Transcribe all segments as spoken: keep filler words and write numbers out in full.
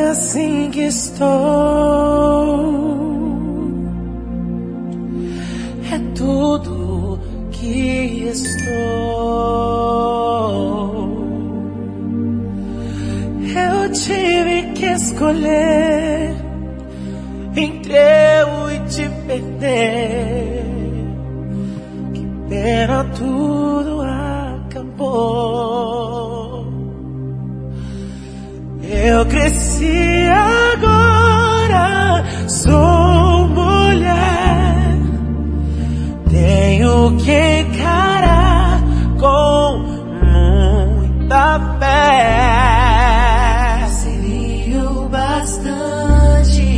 assim que estou. É tudo que estou. Eu tive que escolher entre eu e te perder. Que pena, tudo acabou. Eu cresci agora, sou mulher. Tenho que encarar com muita fé. Seria o bastante.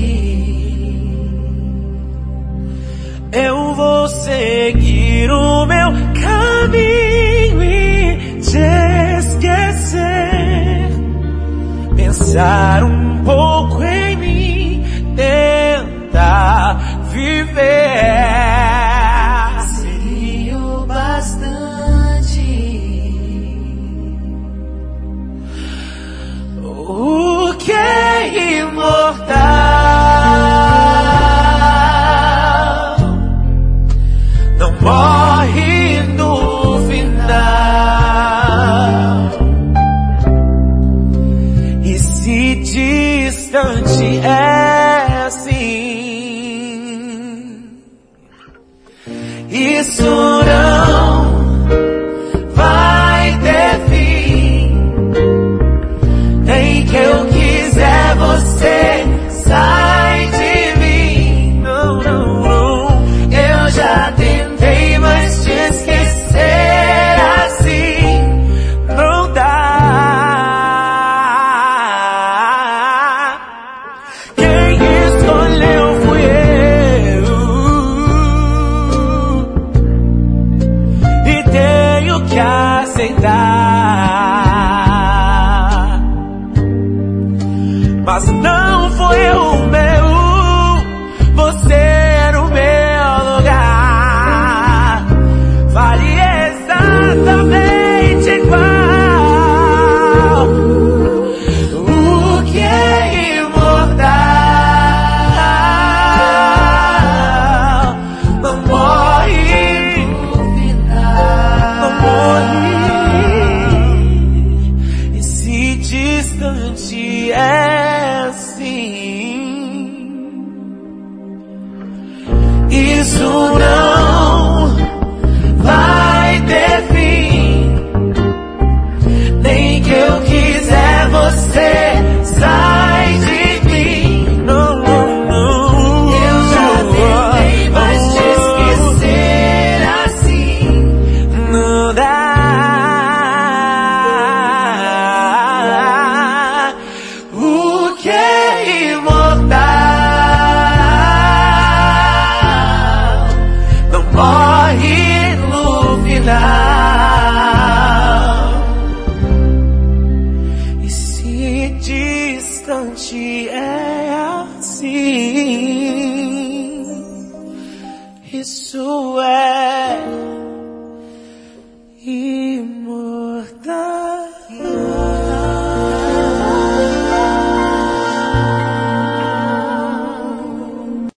Eu vou seguir o meu caminho e te esquecer. Pensar um pouco em mim, tentar viver. Seria o bastante. O que é imortal não morre no final. E se distante é assim, isso não vai ter fim. Nem que eu quiser, você sai de mim. Não, não, não. Eu já tentei, mas te esquecer assim não dá. Quem escolheu fui eu, e tenho que aceitar. Mas não foi o meu, você era o meu lugar. Vale exatamente igual. O que é imortal não morre no final. Não morre. E se distante é assim, isso não vai ter fim. Nem que eu quiser, você sai de mim. Não, não, não. Eu já tentei, mas te esquecer assim não dá. O que é imortal não morre no final. E se distante é assim, isso é